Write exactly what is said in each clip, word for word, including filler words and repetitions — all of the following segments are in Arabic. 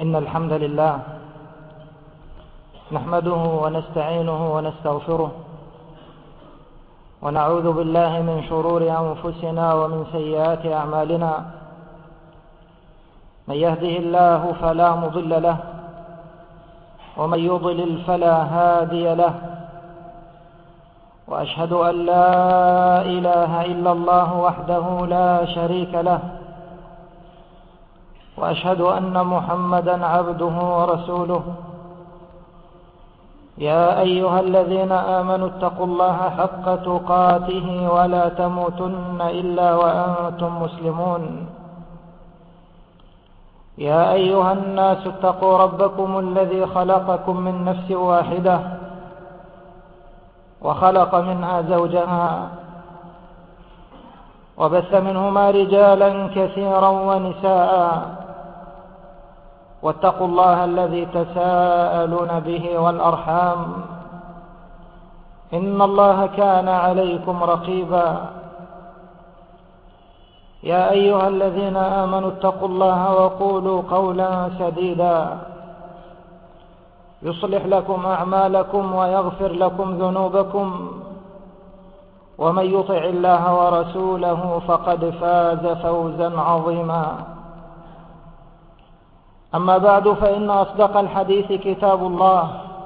إن الحمد لله نحمده ونستعينه ونستغفره ونعوذ بالله من شرور أنفسنا ومن سيئات أعمالنا. من يهده الله فلا مضل له ومن يضلل فلا هادي له، وأشهد أن لا إله إلا الله وحده لا شريك له، وأشهد أن محمدا عبده ورسوله. يا أيها الذين آمنوا اتقوا الله حق تقاته ولا تموتن إلا وأنتم مسلمون. يا أيها الناس اتقوا ربكم الذي خلقكم من نفس واحدة وخلق منها زوجها وبث منهما رجالا كثيرا ونساء، واتقوا الله الذي تساءلون به والأرحام إن الله كان عليكم رقيبا. يا أيها الذين آمنوا اتقوا الله وقولوا قولا سديدا يصلح لكم أعمالكم ويغفر لكم ذنوبكم، ومن يطع الله ورسوله فقد فاز فوزا عظيما. أما بعد، فإن أصدق الحديث كتاب الله،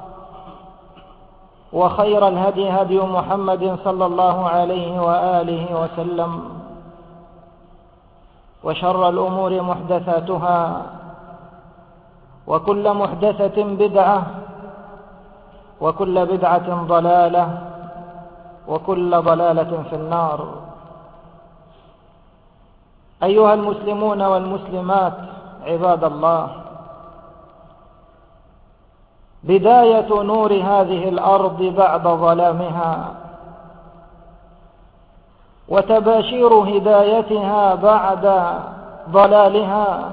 وخير الهدي هدي محمد صلى الله عليه وآله وسلم، وشر الأمور محدثاتها، وكل محدثة بدعة، وكل بدعة ضلالة، وكل ضلالة في النار. أيها المسلمون والمسلمات عباد الله، بداية نور هذه الأرض بعد ظلامها، وتباشير هدايتها بعد ضلالها،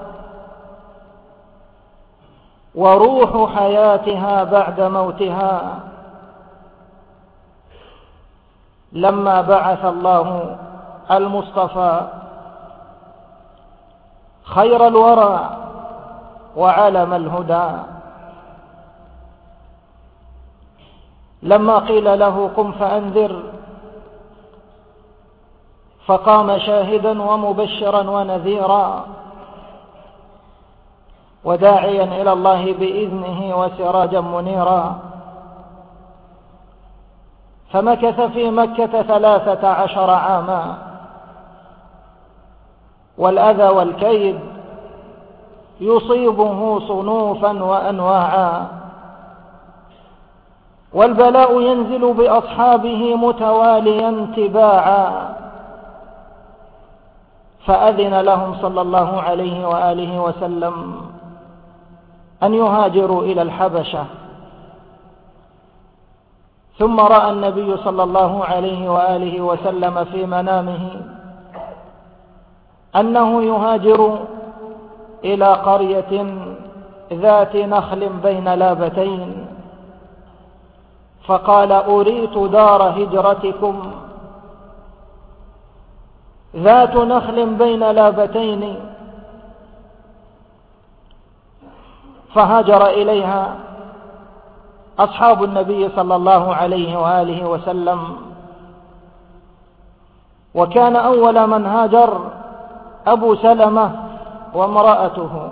وروح حياتها بعد موتها، لما بعث الله المصطفى خير الورى وعلم الهدى. لما قيل له قم فأنذر، فقام شاهدا ومبشرا ونذيرا، وداعيا إلى الله بإذنه وسراجا منيرا. فمكث في مكة ثلاثة عشر عاما، والأذى والكيد يصيبه صنوفا وأنواعا، والبلاء ينزل بأصحابه متواليا تباعا. فأذن لهم صلى الله عليه وآله وسلم أن يهاجروا إلى الحبشة. ثم رأى النبي صلى الله عليه وآله وسلم في منامه أنه يهاجر إلى قرية ذات نخل بين لابتين، فقال أريت دار هجرتكم ذات نخل بين لابتين، فهاجر إليها أصحاب النبي صلى الله عليه وآله وسلم. وكان أول من هاجر أبو سلمة وامرأته،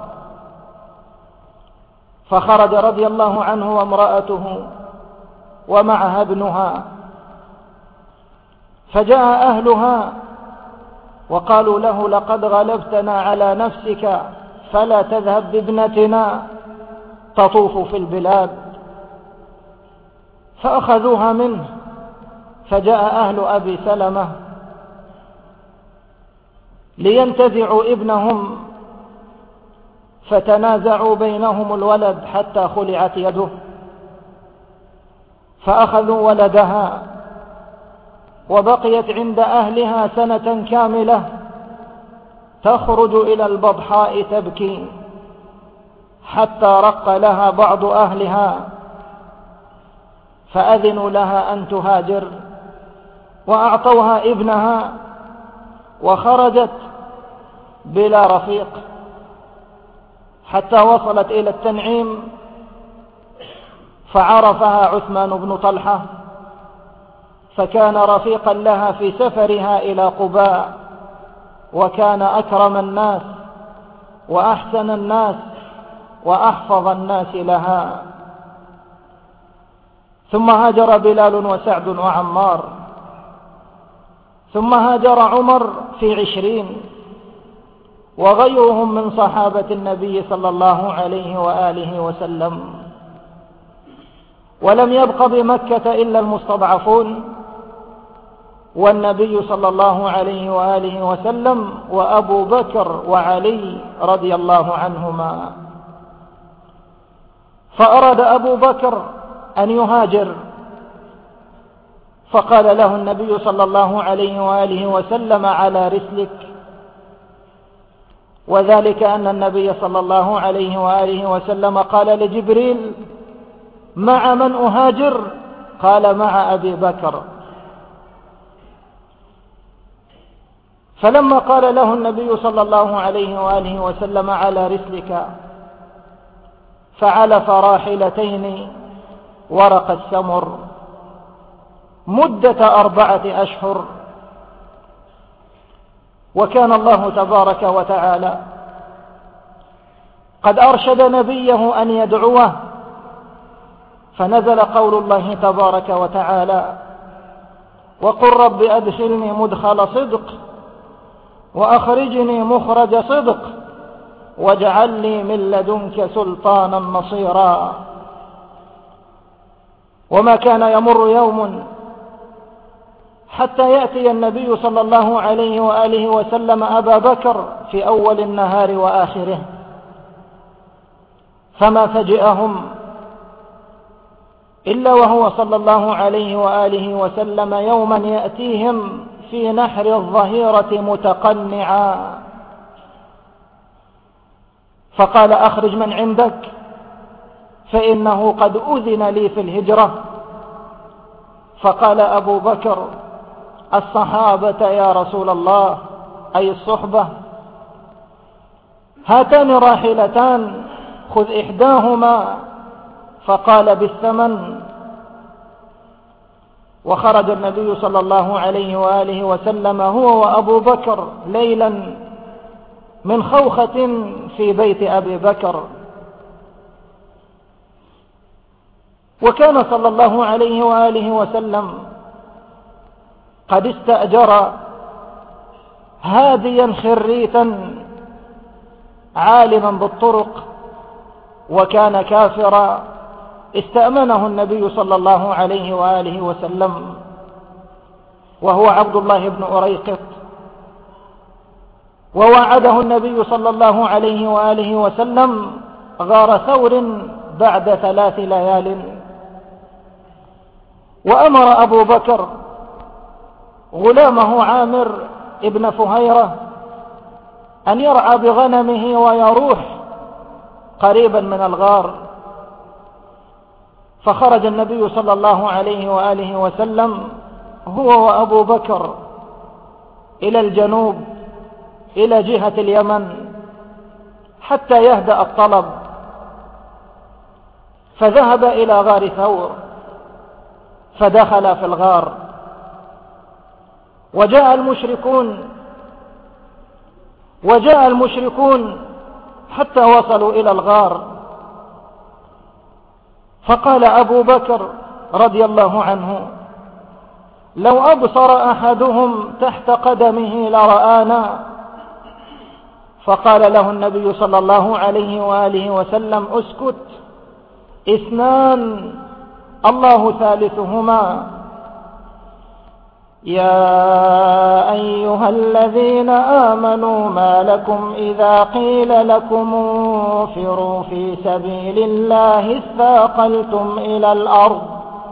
فخرج رضي الله عنه وامرأته ومعها ابنها، فجاء أهلها وقالوا له لقد غلبتنا على نفسك فلا تذهب بابنتنا تطوف في البلاد. فأخذوها منه، فجاء أهل أبي سلمة لينتزعوا ابنهم، فتنازعوا بينهم الولد حتى خلعت يده، فأخذوا ولدها، وبقيت عند أهلها سنة كاملة تخرج إلى البطحاء تبكي، حتى رق لها بعض أهلها فأذنوا لها أن تهاجر، وأعطوها ابنها، وخرجت بلا رفيق، حتى وصلت إلى التنعيم، فعرفها عثمان بن طلحة، فكان رفيقا لها في سفرها إلى قباء، وكان أكرم الناس وأحسن الناس وأحفظ الناس لها. ثم هاجر بلال وسعد وعمار، ثم هاجر عمر في عشرين، وغيرهم من صحابة النبي صلى الله عليه وآله وسلم. ولم يبق بمكة إلا المستضعفون، والنبي صلى الله عليه وآله وسلم وأبو بكر وعلي رضي الله عنهما. فأراد أبو بكر أن يهاجر، فقال له النبي صلى الله عليه وآله وسلم: على رسلك. وذلك أن النبي صلى الله عليه وآله وسلم قال لجبريل: مع من أهاجر؟ قال: مع أبي بكر. فلما قال له النبي صلى الله عليه وآله وسلم: على رسلك، فعلف راحلتين ورق السمر مدة أربعة أشهر. وكان الله تبارك وتعالى قد أرشد نبيه أن يدعوه، فنزل قول الله تبارك وتعالى: وقل رب أدخلني مدخل صدق وأخرجني مخرج صدق واجعل لي من لدنك سلطانا نصيرا. وما كان يمر يوم حتى يأتي النبي صلى الله عليه وآله وسلم أبا بكر في أول النهار وآخره، فما فجئهم إلا وهو صلى الله عليه وآله وسلم يوما يأتيهم في نحر الظهيرة متقنعا، فقال: أخرج من عندك فإنه قد أذن لي في الهجرة. فقال أبو بكر: الصحابة يا رسول الله، أي الصحبة. هاتان راحلتان، خذ إحداهما. فقال: بالثمن. وخرج النبي صلى الله عليه وآله وسلم هو وأبو بكر ليلا من خوخة في بيت أبي بكر. وكان صلى الله عليه وآله وسلم قد استأجر هاديا خريتا عالما بالطرق، وكان كافرا، استأمنه النبي صلى الله عليه وآله وسلم، وهو عبد الله بن أريقط. ووعده النبي صلى الله عليه وآله وسلم غار ثور بعد ثلاث ليال. وأمر أبو بكر غلامه عامر ابن فهيرة أن يرعى بغنمه ويروح قريبا من الغار. فخرج النبي صلى الله عليه وآله وسلم هو وأبو بكر إلى الجنوب إلى جهة اليمن حتى يهدأ الطلب، فذهب إلى غار ثور فدخل في الغار. وجاء المشركون وجاء المشركون حتى وصلوا إلى الغار، فقال أبو بكر رضي الله عنه: لو أبصر أحدهم تحت قدمه لرآنا. فقال له النبي صلى الله عليه وآله وسلم: اسكت، اثنان الله ثالثهما. يا أيها الذين آمنوا ما لكم إذا قيل لكم انفروا في سبيل الله اثاقلتم إلى الأرض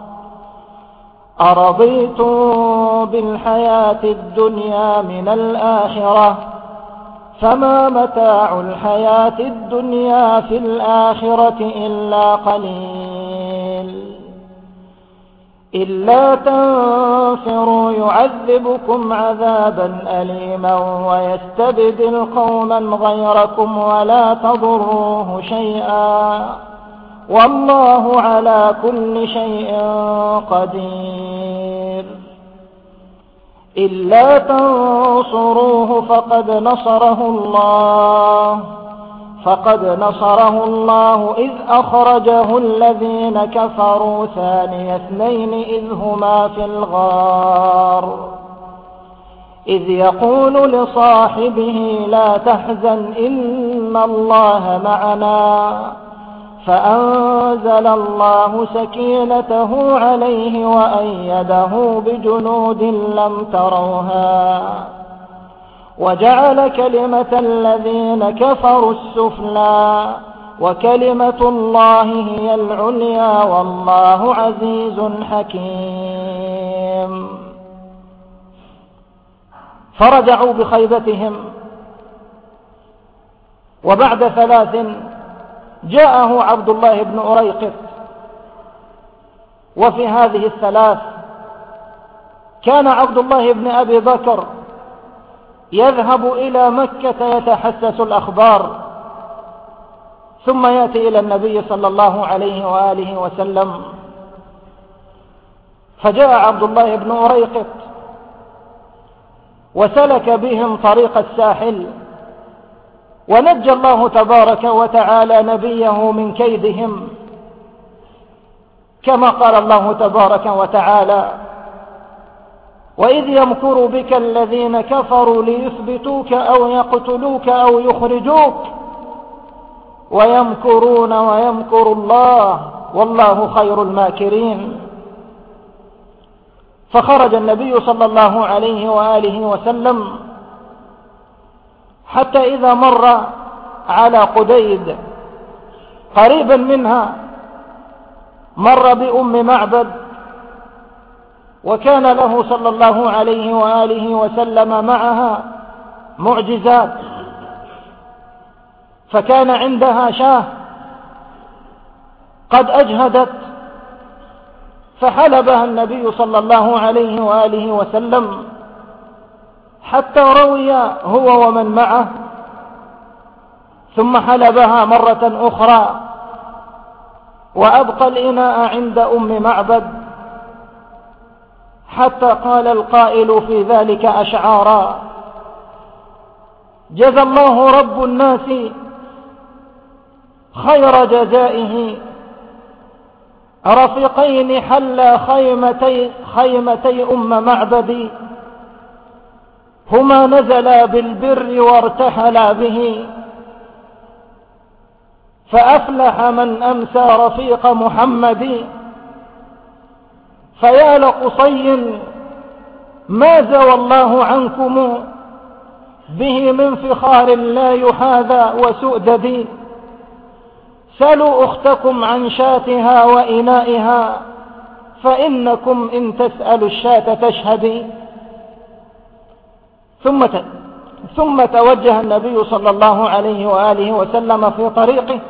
أرضيتم بالحياة الدنيا من الآخرة فما متاع الحياة الدنيا في الآخرة إلا قليل إلا تنفروا يعذبكم عذابا أليما ويستبدل قوما غيركم ولا تضروه شيئا والله على كل شيء قدير. إلا تنصروه فقد نصره الله فقد نصره الله إذ أخرجه الذين كفروا ثاني اثنين إذ هما في الغار إذ يقول لصاحبه لا تحزن إن الله معنا فأنزل الله سكينته عليه وأيده بجنود لم تروها وجعل كلمة الذين كفروا السفلى وكلمة الله هي العليا والله عزيز حكيم. فرجعوا بخيبتهم، وبعد ثلاث جاءه عبد الله بن أريقط، وفي هذه الثلاث كان عبد الله بن أبي بكر يذهب إلى مكة يتحسس الأخبار ثم يأتي إلى النبي صلى الله عليه وآله وسلم. فجاء عبد الله بن أريقط وسلك بهم طريق الساحل، ونجى الله تبارك وتعالى نبيه من كيدهم، كما قال الله تبارك وتعالى: وإذ يمكر بك الذين كفروا ليثبتوك أو يقتلوك أو يخرجوك ويمكرون ويمكر الله والله خير الماكرين. فخرج النبي صلى الله عليه وآله وسلم حتى إذا مر على قديد قريبا منها مر بأم معبد، وكان له صلى الله عليه وآله وسلم معها معجزات، فكان عندها شاة قد أجهدت، فحلبها النبي صلى الله عليه وآله وسلم حتى روي هو ومن معه، ثم حلبها مرة أخرى وأبقى الإناء عند أم معبد، حتى قال القائل في ذلك أشعارا: جزى الله رب الناس خير جزائه رفيقين حلا خيمتي, خيمتي أم معبد هما نزلا بالبر وارتحلا به فأفلح من أمسى رفيق محمد. فيا لقصي ما زوى الله عنكم به من فخار لا يحاذى وسؤدد. سلوا أختكم عن شاتها وإنائها فإنكم إن تسألوا الشاة تشهدي. ثم ثم توجه النبي صلى الله عليه وآله وسلم في طريقه،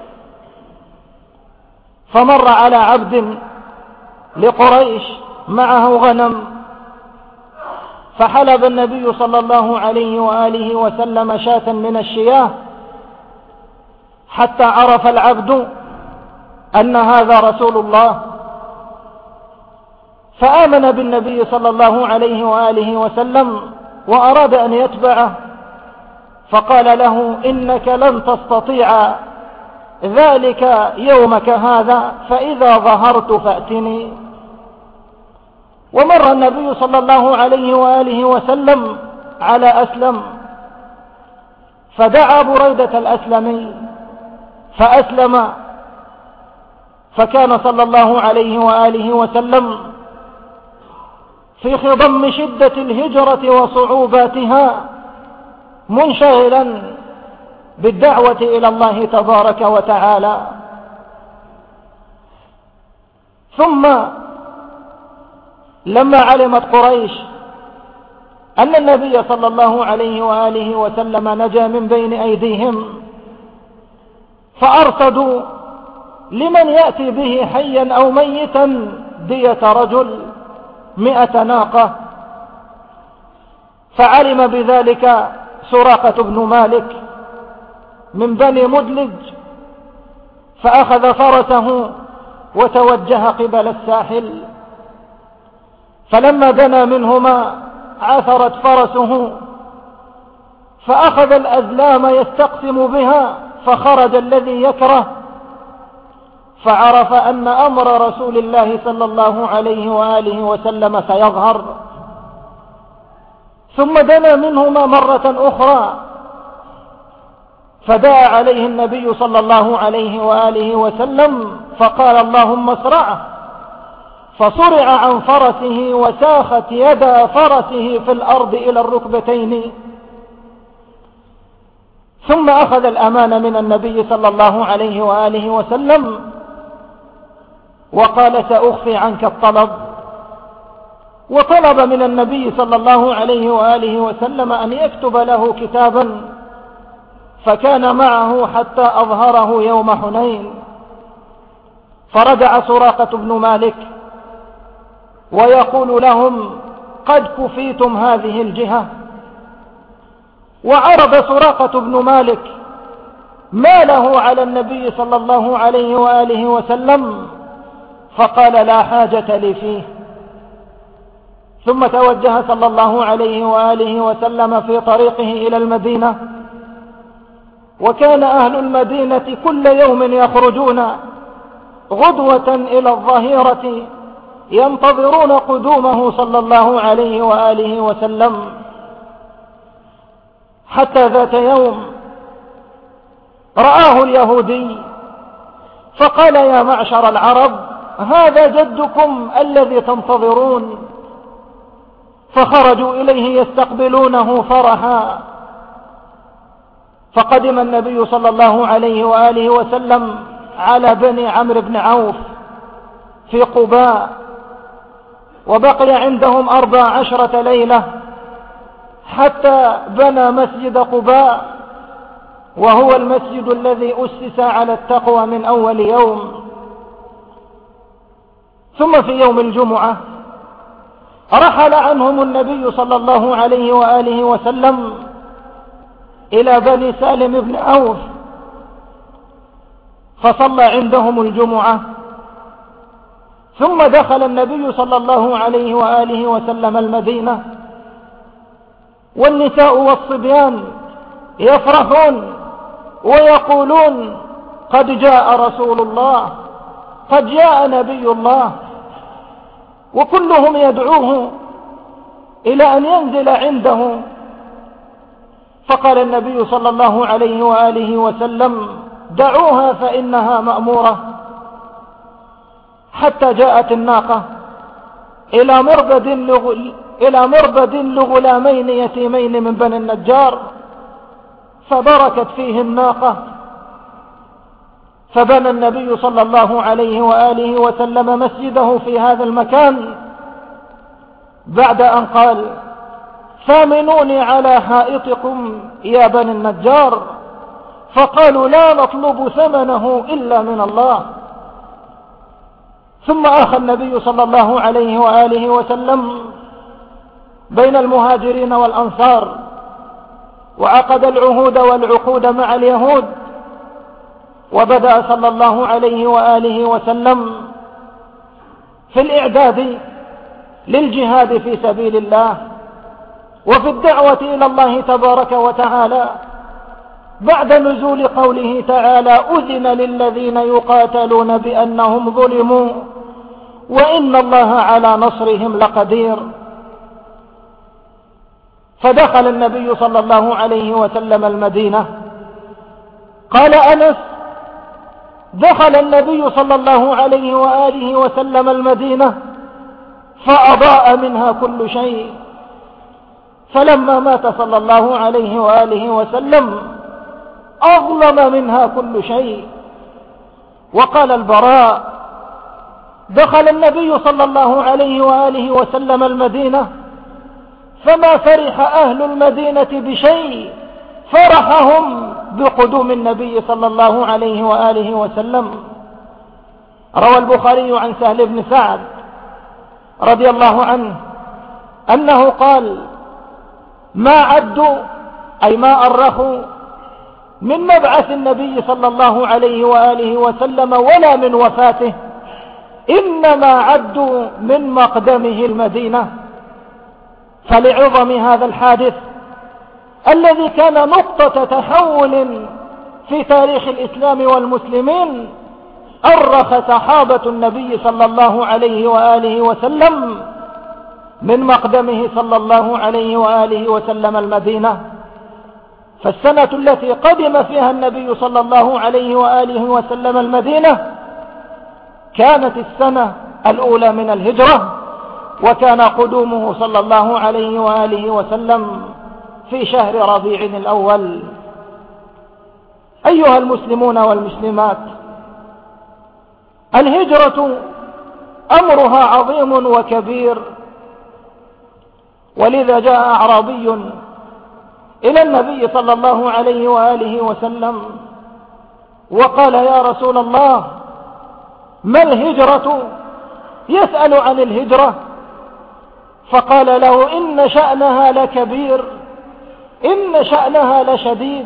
فمر على عبد لقريش معه غنم، فحلب النبي صلى الله عليه وآله وسلم شاة من الشياه حتى عرف العبد أن هذا رسول الله، فآمن بالنبي صلى الله عليه وآله وسلم وأراد أن يتبعه، فقال له: إنك لن تستطيع ذلك يومك هذا، فإذا ظهرت فأتني. ومر النبي صلى الله عليه وآله وسلم على أسلم، فدعا بريدة الأسلمي فأسلم، فكان صلى الله عليه وآله وسلم في خضم شدة الهجرة وصعوباتها منشغلا بالدعوة إلى الله تبارك وتعالى. ثم لما علمت قريش أن النبي صلى الله عليه وآله وسلم نجا من بين أيديهم، فأرصدوا لمن يأتي به حيا أو ميتا دية رجل مئة ناقة. فعلم بذلك سراقة بن مالك من بني مدلج، فأخذ فرسه وتوجه قبل الساحل. فلما دنا منهما عثرت فرسه، فأخذ الأزلام يستقسم بها، فخرج الذي يكره، فعرف أن أمر رسول الله صلى الله عليه وآله وسلم سيظهر. ثم دنا منهما مرة أخرى، فدعا عليه النبي صلى الله عليه وآله وسلم فقال اللهم اصرعه، فصرع عن فرسه وساخت يدا فرسه في الأرض إلى الركبتين. ثم أخذ الأمان من النبي صلى الله عليه وآله وسلم وقال سأخفي عنك الطلب، وطلب من النبي صلى الله عليه وآله وسلم أن يكتب له كتابا، فكان معه حتى أظهره يوم حنين. فرجع سراقة بن مالك ويقول لهم قد كفيتم هذه الجهة. وعرض سراقة بن مالك ما له على النبي صلى الله عليه وآله وسلم، فقال لا حاجة لي فيه. ثم توجه صلى الله عليه وآله وسلم في طريقه إلى المدينة. وكان أهل المدينة كل يوم يخرجون غدوة إلى الظهيرة ينتظرون قدومه صلى الله عليه وآله وسلم، حتى ذات يوم رآه اليهودي فقال يا معشر العرب هذا جدكم الذي تنتظرون. فخرجوا إليه يستقبلونه فرحا. فقدم النبي صلى الله عليه وآله وسلم على بني عمرو بن عوف في قباء، وبقي عندهم أربع عشرة ليلة حتى بنى مسجد قباء، وهو المسجد الذي أسس على التقوى من أول يوم. ثم في يوم الجمعة رحل عنهم النبي صلى الله عليه وآله وسلم إلى بني سالم بن عوف، فصلى عندهم الجمعة. ثم دخل النبي صلى الله عليه وآله وسلم المدينة، والنساء والصبيان يفرحون ويقولون قد جاء رسول الله، قد جاء نبي الله، وكلهم يدعوه إلى أن ينزل عنده. فقال النبي صلى الله عليه وآله وسلم دعوها فإنها مأمورة. حتى جاءت الناقة إلى مربد لغل إلى مربد لغلامين يتيمين من بني النجار، فبركت فيه الناقة. فبنى النبي صلى الله عليه وآله وسلم مسجده في هذا المكان بعد أن قال ثامنوني على حائطكم يا بني النجار، فقالوا لا نطلب ثمنه إلا من الله. ثم آخى النبي صلى الله عليه وآله وسلم بين المهاجرين والأنصار، وعقد العهود والعقود مع اليهود. وبدأ صلى الله عليه وآله وسلم في الإعداد للجهاد في سبيل الله وفي الدعوة إلى الله تبارك وتعالى، بعد نزول قوله تعالى أذن للذين يقاتلون بأنهم ظلموا وإن الله على نصرهم لقدير. فدخل النبي صلى الله عليه وسلم المدينة. قال أنس دخل النبي صلى الله عليه وآله وسلم المدينة فأضاء منها كل شيء، فلما مات صلى الله عليه وآله وسلم أظلم منها كل شيء. وقال البراء دخل النبي صلى الله عليه وآله وسلم المدينة فما فرح أهل المدينة بشيء فرحهم بقدوم النبي صلى الله عليه وآله وسلم. روى البخاري عن سهل بن سعد رضي الله عنه أنه قال: ما عدوا أي ما أرخوا من مبعث النبي صلى الله عليه وآله وسلم ولا من وفاته، إنما عدوا من مقدمه المدينة. فلعظم هذا الحادث الذي كان نقطة تحول في تاريخ الإسلام والمسلمين، أرخ صحابة النبي صلى الله عليه وآله وسلم من مقدمه صلى الله عليه وآله وسلم المدينة. فالسنة التي قدم فيها النبي صلى الله عليه وآله وسلم المدينة كانت السنة الأولى من الهجرة، وكان قدومه صلى الله عليه وآله وسلم في شهر ربيع الأول. أيها المسلمون والمسلمات، الهجرة أمرها عظيم وكبير، ولذا جاء أعرابي إلى النبي صلى الله عليه وآله وسلم وقال: يا رسول الله، ما الهجرة؟ يسأل عن الهجرة، فقال له: إن شأنها لكبير، إن شأنها لشديد.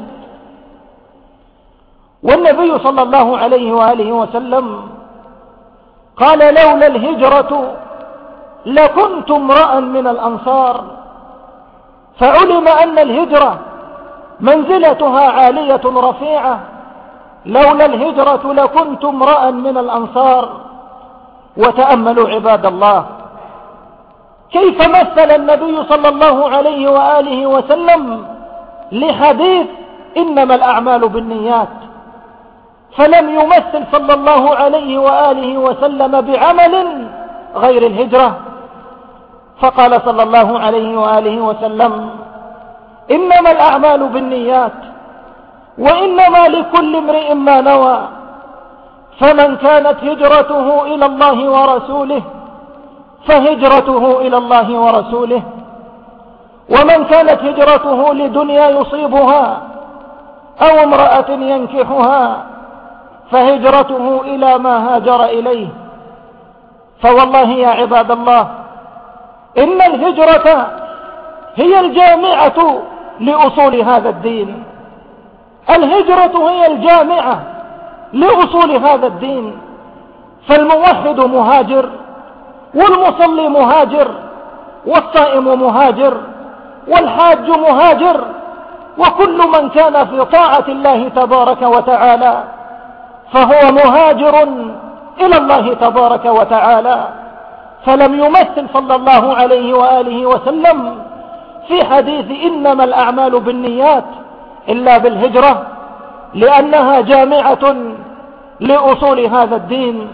والنبي صلى الله عليه وآله وسلم قال: لولا الهجرة لكنت امرأ من الأنصار. فعلم أن الهجرة منزلتها عالية رفيعة. لولا الهجرة لكنت امرأ من الأنصار. وتأملوا عباد الله كيف مثل النبي صلى الله عليه وآله وسلم لحديث إنما الأعمال بالنيات، فلم يمثل صلى الله عليه وآله وسلم بعمل غير الهجرة، فقال صلى الله عليه وآله وسلم: إنما الأعمال بالنيات وإنما لكل امرئ ما نوى، فمن كانت هجرته إلى الله ورسوله فهجرته إلى الله ورسوله، ومن كانت هجرته لدنيا يصيبها أو امرأة ينكحها فهجرته إلى ما هاجر إليه. فوالله يا عباد الله إن الهجرة هي الجامعة لأصول هذا الدين. الهجرة هي الجامعة لأصول هذا الدين. فالموحد مهاجر، والمصلي مهاجر، والصائم مهاجر، والحاج مهاجر، وكل من كان في طاعة الله تبارك وتعالى فهو مهاجر إلى الله تبارك وتعالى. فلم يمثل صلى الله عليه وآله وسلم في حديث إنما الأعمال بالنيات إلا بالهجرة، لأنها جامعة لأصول هذا الدين.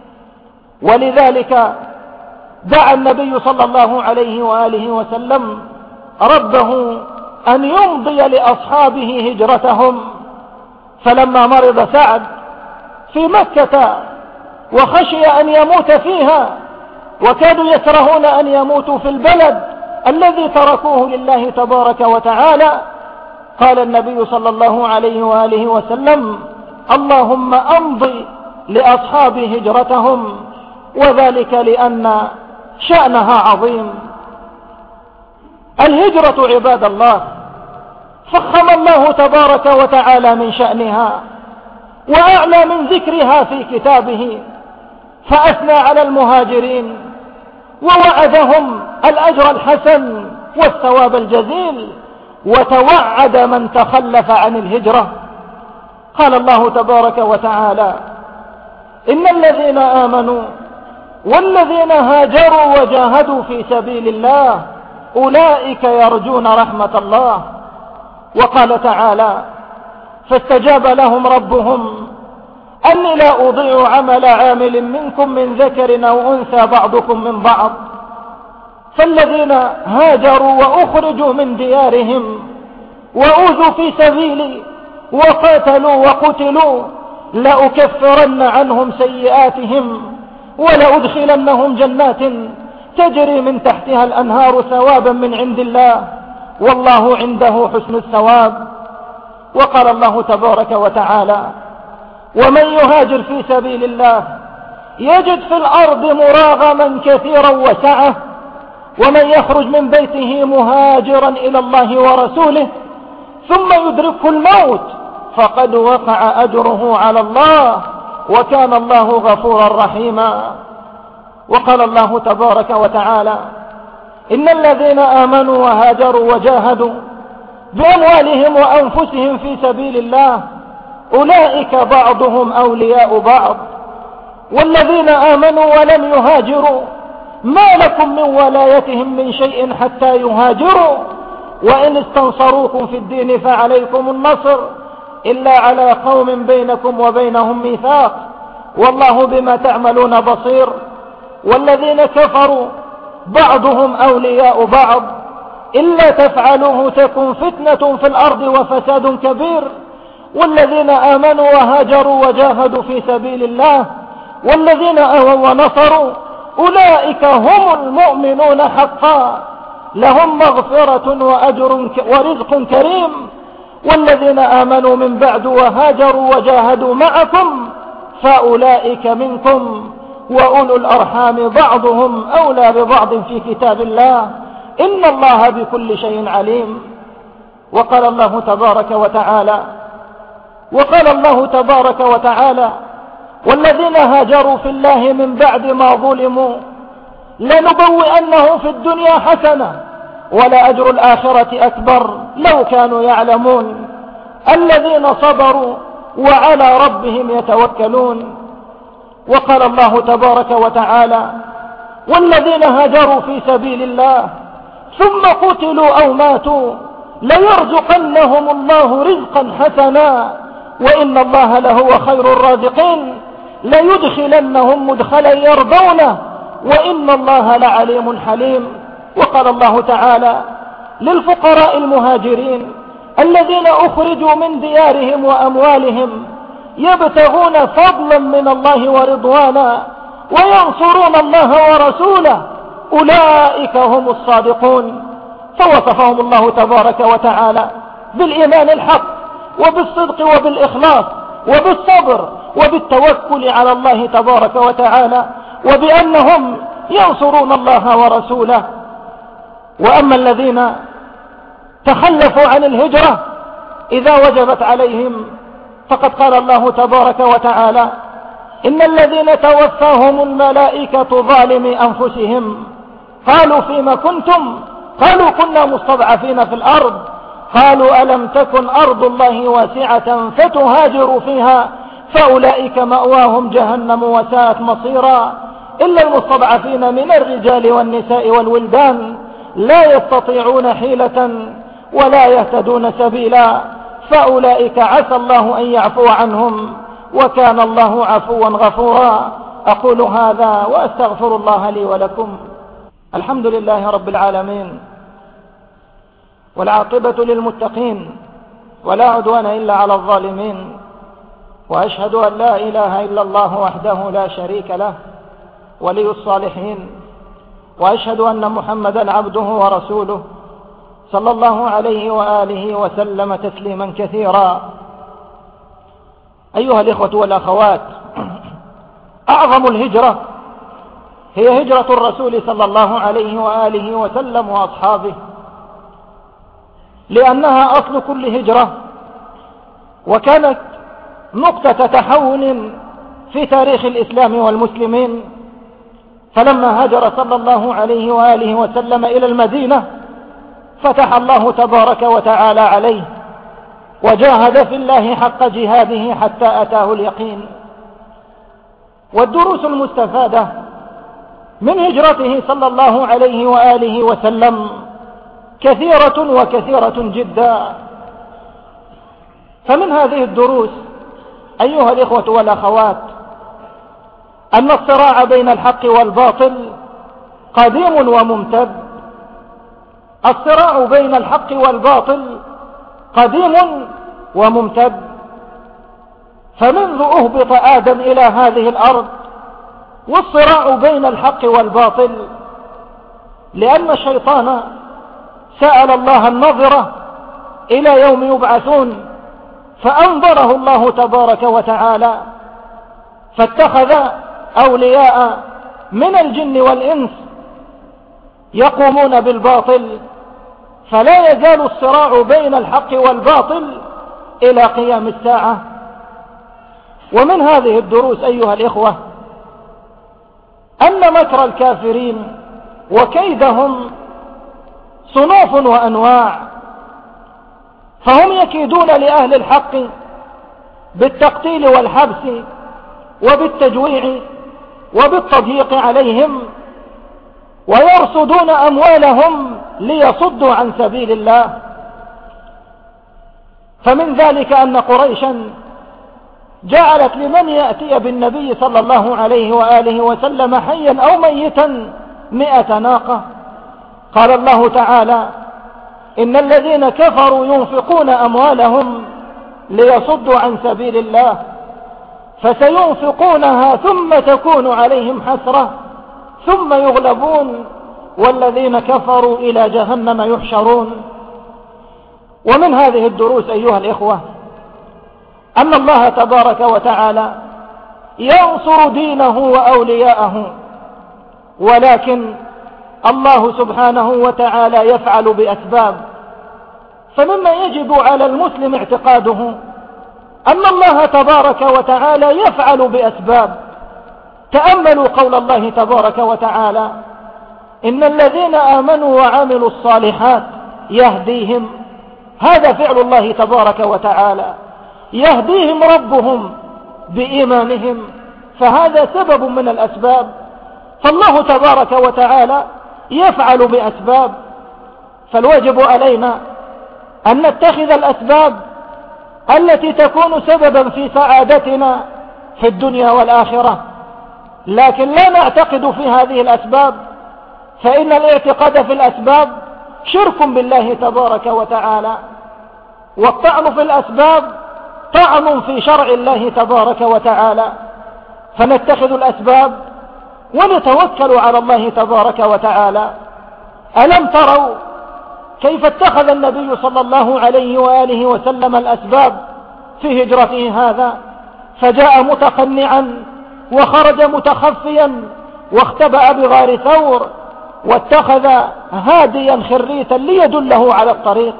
ولذلك دعا النبي صلى الله عليه وآله وسلم ربه أن يمضي لأصحابه هجرتهم. فلما مرض سعد في مكة وخشي أن يموت فيها، وكانوا يكرهون أن يموتوا في البلد الذي تركوه لله تبارك وتعالى، قال النبي صلى الله عليه وآله وسلم: اللهم أمضي لأصحاب هجرتهم، وذلك لأن شأنها عظيم. الهجرة عباد الله فخم الله تبارك وتعالى من شأنها وأعلى من ذكرها في كتابه، فأثنى على المهاجرين ووعدهم الأجر الحسن والثواب الجزيل، وتوعد من تخلف عن الهجرة. قال الله تبارك وتعالى: إن الذين آمنوا والذين هاجروا وجاهدوا في سبيل الله أولئك يرجون رحمة الله. وقال تعالى: فاستجاب لهم ربهم أني لا أضيع عمل عامل منكم من ذكر أو أنثى بعضكم من بعض. فالذين هاجروا وأخرجوا من ديارهم وأوذوا في سبيلي وقاتلوا وقتلوا لأكفرن عنهم سيئاتهم ولأدخلنهم جنات تجري من تحتها الأنهار ثوابا من عند الله والله عنده حسن الثواب. وقال الله تبارك وتعالى: ومن يهاجر في سبيل الله يجد في الأرض مراغما كثيرا وسعة، ومن يخرج من بيته مهاجرا إلى الله ورسوله ثم يدركه الموت فقد وقع أجره على الله، وكان الله غفورا رحيما. وقال الله تبارك وتعالى: إن الذين آمنوا وهاجروا وجاهدوا بأموالهم وأنفسهم في سبيل الله أولئك بعضهم أولياء بعض، والذين آمنوا ولم يهاجروا ما لكم من ولايتهم من شيء حتى يهاجروا، وإن استنصروكم في الدين فعليكم النصر إلا على قوم بينكم وبينهم ميثاق والله بما تعملون بصير. والذين كفروا بعضهم أولياء بعض إلا تفعلوه تكن فتنة في الأرض وفساد كبير. والذين آمنوا وهاجروا وجاهدوا في سبيل الله والذين آووا ونصروا أولئك هم المؤمنون حقا، لهم مغفرة وأجر ورزق كريم. والذين آمنوا من بعد وهاجروا وجاهدوا معكم فأولئك منكم وأولو الأرحام بعضهم أولى ببعض في كتاب الله إن الله بكل شيء عليم. وقال الله تبارك وتعالى وقال الله تبارك وتعالى والذين هاجروا في الله من بعد ما ظلموا لنبوئنهم في الدنيا حسنة ولأجر الآخرة أكبر لو كانوا يعلمون الذين صبروا وعلى ربهم يتوكلون. وقال الله تبارك وتعالى والذين هاجروا في سبيل الله ثم قتلوا أو ماتوا ليرزقنهم الله رزقا حسنا وإن الله لهو خير الرازقين ليدخلنهم مدخلا يرضونه وإن الله لعليم حليم. وقال الله تعالى للفقراء المهاجرين الذين أخرجوا من ديارهم وأموالهم يبتغون فضلا من الله ورضوانا وينصرون الله ورسوله أولئك هم الصادقون. فوصفهم الله تبارك وتعالى بالإيمان الحق وبالصدق وبالإخلاص وبالصبر وبالتوكل على الله تبارك وتعالى وبأنهم ينصرون الله ورسوله. وأما الذين تخلفوا عن الهجرة إذا وجبت عليهم فقد قال الله تبارك وتعالى إن الذين توفاهم الملائكة ظالمي أنفسهم قالوا فيما كنتم قالوا كنا مستضعفين في الأرض قالوا ألم تكن أرض الله واسعة فتهاجروا فيها فأولئك مأواهم جهنم وساءت مصيرا إلا المستضعفين من الرجال والنساء والولدان لا يستطيعون حيلة ولا يهتدون سبيلا فأولئك عسى الله أن يعفو عنهم وكان الله عفوا غفورا. أقول هذا وأستغفر الله لي ولكم. الحمد لله رب العالمين والعاقبة للمتقين ولا عدوان إلا على الظالمين، وأشهد أن لا إله إلا الله وحده لا شريك له ولي الصالحين، وأشهد أن محمدا عبده ورسوله صلى الله عليه وآله وسلم تسليما كثيرا. أيها الإخوة والأخوات، أعظم الهجرة هي هجرة الرسول صلى الله عليه وآله وسلم وأصحابه، لأنها أصل كل هجرة وكانت نقطة تحول في تاريخ الإسلام والمسلمين. فلما هاجر صلى الله عليه وآله وسلم إلى المدينة فتح الله تبارك وتعالى عليه وجاهد في الله حق جهاده حتى أتاه اليقين. والدروس المستفادة من هجرته صلى الله عليه وآله وسلم كثيرة وكثيرة جدا. فمن هذه الدروس أيها الإخوة والأخوات أن الصراع بين الحق والباطل قديم وممتد. الصراع بين الحق والباطل قديم وممتد، فمنذ أهبط آدم إلى هذه الأرض والصراع بين الحق والباطل، لأن الشيطان سأل الله النظرة إلى يوم يبعثون فأنظره الله تبارك وتعالى، فاتخذ أولياء من الجن والإنس يقومون بالباطل، فلا يزال الصراع بين الحق والباطل إلى قيام الساعة. ومن هذه الدروس أيها الإخوة أن مكر الكافرين وكيدهم صنوف وأنواع، فهم يكيدون لأهل الحق بالتقتيل والحبس وبالتجويع وبالتضييق عليهم، ويرصدون أموالهم ليصدوا عن سبيل الله. فمن ذلك أن قريشا جعلت لمن يأتي بالنبي صلى الله عليه وآله وسلم حيا أو ميتا مئة ناقة. قال الله تعالى: إن الذين كفروا ينفقون أموالهم ليصدوا عن سبيل الله فسينفقونها ثم تكون عليهم حسرة ثم يغلبون والذين كفروا إلى جهنم يحشرون. ومن هذه الدروس أيها الإخوة أن الله تبارك وتعالى ينصر دينه وأولياءه، ولكن الله سبحانه وتعالى يفعل بأسباب. فمما يجب على المسلم اعتقاده أن الله تبارك وتعالى يفعل بأسباب. تأملوا قول الله تبارك وتعالى: إن الذين آمنوا وعملوا الصالحات يهديهم. هذا فعل الله تبارك وتعالى، يهديهم ربهم بإيمانهم، فهذا سبب من الأسباب. فالله تبارك وتعالى يفعل بأسباب، فالواجب علينا أن نتخذ الأسباب التي تكون سببا في سعادتنا في الدنيا والآخرة، لكن لا نعتقد في هذه الأسباب، فإن الاعتقاد في الأسباب شرك بالله تبارك وتعالى، والطعن في الأسباب طعن في شرع الله تبارك وتعالى. فنتخذ الأسباب ونتوكل على الله تبارك وتعالى. ألم تروا كيف اتخذ النبي صلى الله عليه وآله وسلم الأسباب في هجرته هذا؟ فجاء متقنعا وخرج متخفيا واختبأ بغار ثور واتخذ هاديا خريتا ليدله على الطريق.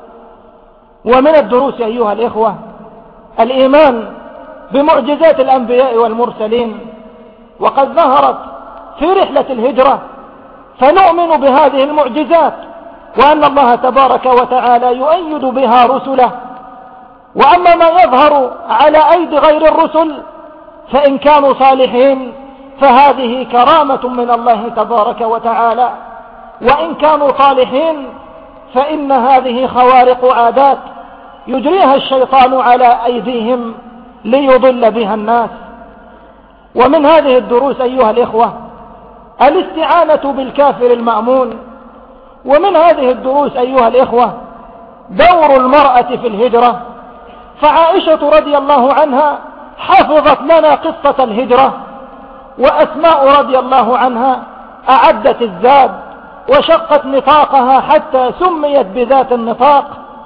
ومن الدروس أيها الإخوة الإيمان بمعجزات الأنبياء والمرسلين، وقد ظهرت في رحلة الهجرة، فنؤمن بهذه المعجزات وأن الله تبارك وتعالى يؤيد بها رسله. وأما ما يظهر على أيدي غير الرسل فإن كانوا صالحين فهذه كرامة من الله تبارك وتعالى، وإن كانوا طالحين فإن هذه خوارق عادات يجريها الشيطان على أيديهم ليضل بها الناس. ومن هذه الدروس أيها الإخوة الاستعانة بالكافر المأمون. ومن هذه الدروس أيها الإخوة دور المرأة في الهجرة. فعائشة رضي الله عنها حفظت لنا قصة الهجرة، وأسماء رضي الله عنها أعدت الزاد وشقت نطاقها حتى سميت بذات النطاق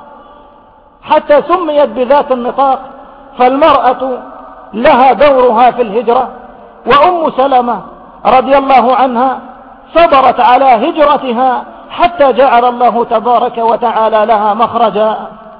حتى سميت بذات النطاق فالمرأة لها دورها في الهجرة. وأم سلمة رضي الله عنها صبرت على هجرتها حتى جعل الله تبارك وتعالى لها مخرجا.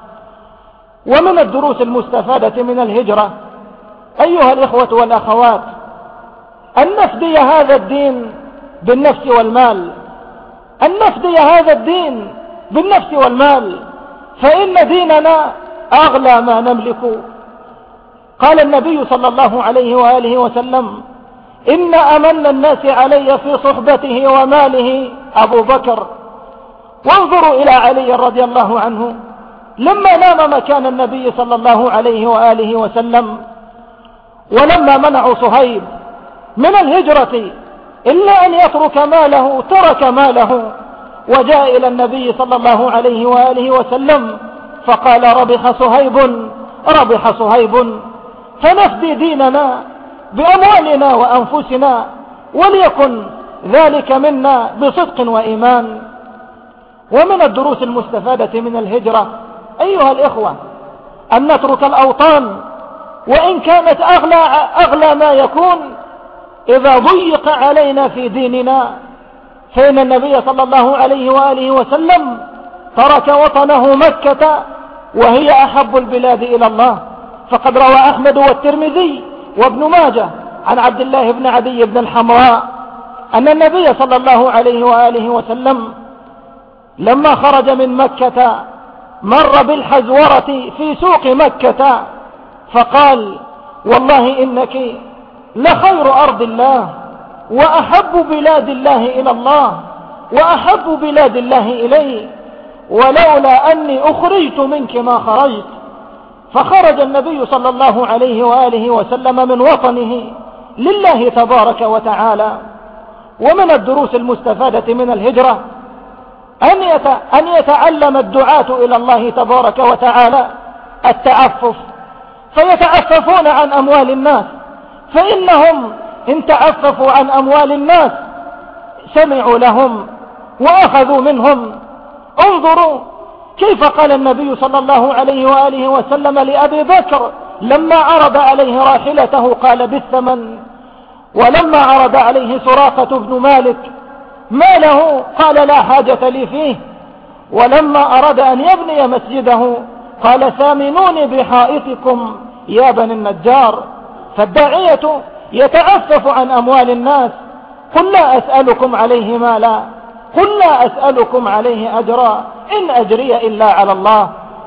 ومن الدروس المستفادة من الهجرة أيها الإخوة والأخوات أن نفدي هذا الدين بالنفس والمال، أن نفدي هذا الدين بالنفس والمال، فإن ديننا أغلى ما نملك. قال النبي صلى الله عليه وآله وسلم: إن أمن الناس علي في صحبته وماله أبو بكر. وانظروا إلى علي رضي الله عنه لما نام مكان النبي صلى الله عليه وآله وسلم، ولما منعوا صهيب من الهجرة إلا أن يترك ماله ترك ماله، وجاء إلى النبي صلى الله عليه وآله وسلم فقال: ربح صهيب ربح صهيب. فنفدي ديننا بأموالنا وأنفسنا، وليكن ذلك منا بصدق وإيمان. ومن الدروس المستفادة من الهجرة أيها الإخوة أن نترك الأوطان وإن كانت أغلى, أغلى ما يكون، إذا ضيق علينا في ديننا، فإن النبي صلى الله عليه وآله وسلم ترك وطنه مكة وهي أحب البلاد إلى الله. فقد روى أحمد والترمذي وابن ماجه عن عبد الله بن عدي بن الحمراء أن النبي صلى الله عليه وآله وسلم لما خرج من مكة مر بالحزورة في سوق مكة فقال: والله إنك لخير أرض الله وأحب بلاد الله إلى الله وأحب بلاد الله إلي، ولولا أني أخرجت منك ما خرجت. فخرج النبي صلى الله عليه وآله وسلم من وطنه لله تبارك وتعالى. ومن الدروس المستفادة من الهجرة أن يتعلم الدعاة إلى الله تبارك وتعالى التعفف، فيتعففون عن أموال الناس، فإنهم إن تعففوا عن أموال الناس سمعوا لهم وأخذوا منهم. انظروا كيف قال النبي صلى الله عليه وآله وسلم لأبي بكر لما عرض عليه راحلته قال: بالثمن. ولما عرض عليه سراقة بن مالك ما له قال: لا حاجة لي فيه. ولما أراد أن يبني مسجده قال: ثامنوني بحائطكم يا بني النجار. فالداعية يتعفف عن أموال الناس. قل لا أسألكم عليه مالا، قل لا أسألكم عليه أجرا، إن أجري إلا على الله.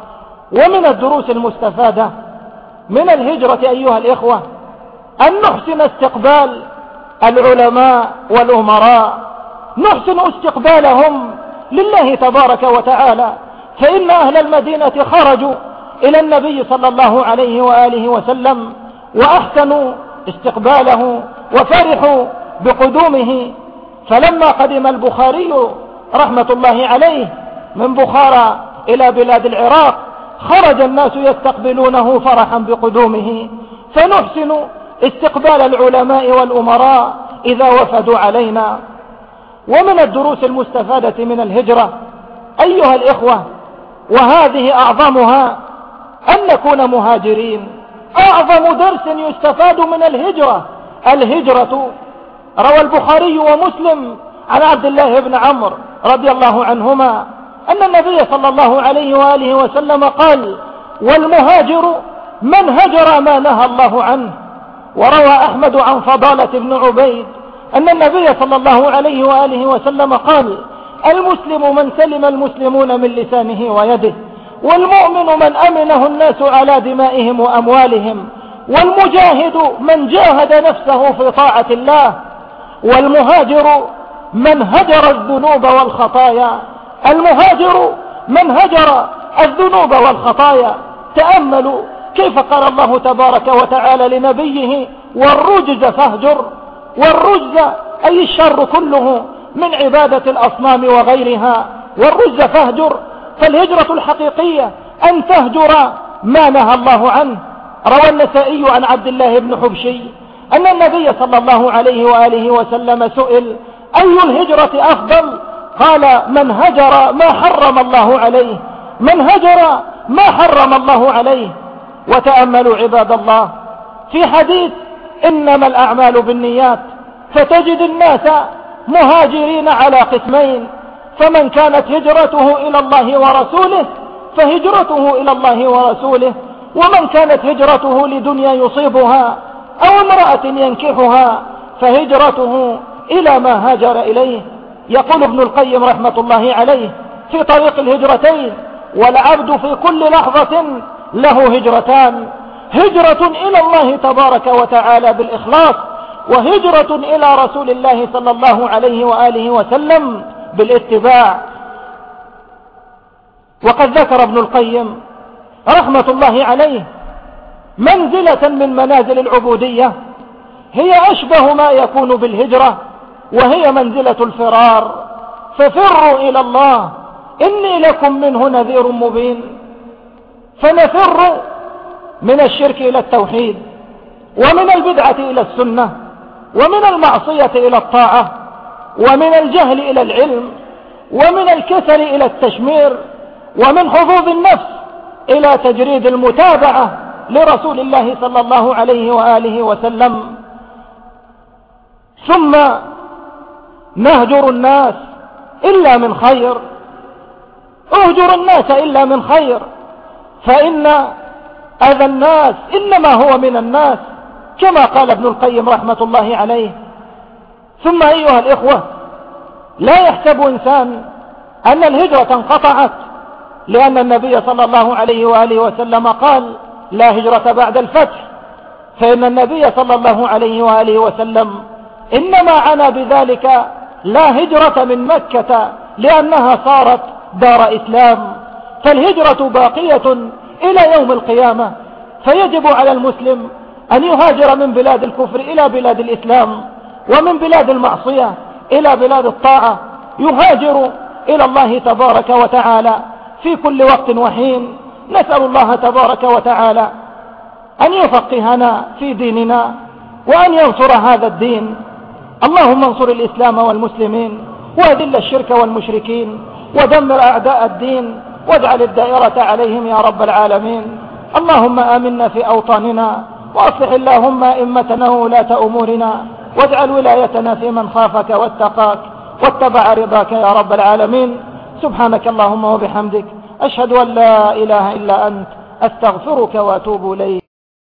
ومن الدروس المستفادة من الهجرة أيها الإخوة أن نحسن استقبال العلماء والأمراء، نحسن استقبالهم لله تبارك وتعالى. فإن أهل المدينة خرجوا إلى النبي صلى الله عليه وآله وسلم وأحسنوا استقباله وفرحوا بقدومه. فلما قدم البخاري رحمة الله عليه من بخارى إلى بلاد العراق خرج الناس يستقبلونه فرحا بقدومه. فنحسن استقبال العلماء والأمراء إذا وفدوا علينا. ومن الدروس المستفادة من الهجرة أيها الإخوة، وهذه أعظمها، أن نكون مهاجرين. أعظم درس يستفاد من الهجرة الهجرة. روى البخاري ومسلم عن عبد الله بن عمرو رضي الله عنهما أن النبي صلى الله عليه وآله وسلم قال: والمهاجر من هجر ما نهى الله عنه. وروى أحمد عن فضالة بن عبيد أن النبي صلى الله عليه وآله وسلم قال: المسلم من سلم المسلمون من لسانه ويده، والمؤمن من أمنه الناس على دمائهم وأموالهم، والمجاهد من جاهد نفسه في طاعة الله، والمهاجر من هجر الذنوب والخطايا. المهاجر من هجر الذنوب والخطايا. تأملوا كيف قال الله تبارك وتعالى لنبيه: والرجز فاهجر. والرجز أي الشر كله من عبادة الأصنام وغيرها، والرجز فاهجر. فالهجرة الحقيقية أن تهجر ما نهى الله عنه. روى النسائي عن عبد الله بن حبشي أن النبي صلى الله عليه وآله وسلم سئل: أي الهجرة أفضل؟ قال: من هجر ما حرم الله عليه، من هجر ما حرم الله عليه. وتأملوا عباد الله في حديث إنما الأعمال بالنيات، فتجد الناس مهاجرين على قسمين: فمن كانت هجرته إلى الله ورسوله فهجرته إلى الله ورسوله، ومن كانت هجرته لدنيا يصيبها أو امرأة ينكحها فهجرته إلى ما هاجر إليه. يقول ابن القيم رحمة الله عليه في طريق الهجرتين: والعبد في كل لحظة له هجرتان، هجرة إلى الله تبارك وتعالى بالإخلاص، وهجرة إلى رسول الله صلى الله عليه وآله وسلم بالاتباع. وقد ذكر ابن القيم رحمة الله عليه منزلة من منازل العبودية هي أشبه ما يكون بالهجرة، وهي منزلة الفرار. ففروا إلى الله إني لكم منه نذير مبين. فنفر من الشرك إلى التوحيد، ومن البدعة إلى السنة، ومن المعصية إلى الطاعة، ومن الجهل إلى العلم، ومن الكسل إلى التشمير، ومن حظوظ النفس إلى تجريد المتابعة لرسول الله صلى الله عليه وآله وسلم. ثم نهجر الناس إلا من خير. اهجر الناس إلا من خير، فإن أذى الناس إنما هو من الناس، كما قال ابن القيم رحمة الله عليه. ثم أيها الإخوة، لا يحسب إنسان أن الهجرة انقطعت، لأن النبي صلى الله عليه وآله وسلم قال لا هجرة بعد الفتح، فإن النبي صلى الله عليه وآله وسلم إنما عنى بذلك لا هجرة من مكة لأنها صارت دار إسلام، فالهجرة باقية إلى يوم القيامة. فيجب على المسلم أن يهاجر من بلاد الكفر إلى بلاد الإسلام، ومن بلاد المعصية إلى بلاد الطاعة، يهاجر إلى الله تبارك وتعالى في كل وقت وحين. نسأل الله تبارك وتعالى أن يفقهنا في ديننا وأن ينصر هذا الدين. اللهم انصر الإسلام والمسلمين، وأذل الشرك والمشركين، ودمر أعداء الدين، واجعل الدائرة عليهم يا رب العالمين. اللهم آمنا في أوطاننا، وأصلح اللهم أئمتنا وولاة أمورنا، واجعل ولايتنا في من خافك واتقاك واتبع رضاك يا رب العالمين. سبحانك اللهم وبحمدك، أشهد أن لا إله إلا أنت، أستغفرك وأتوب إليك.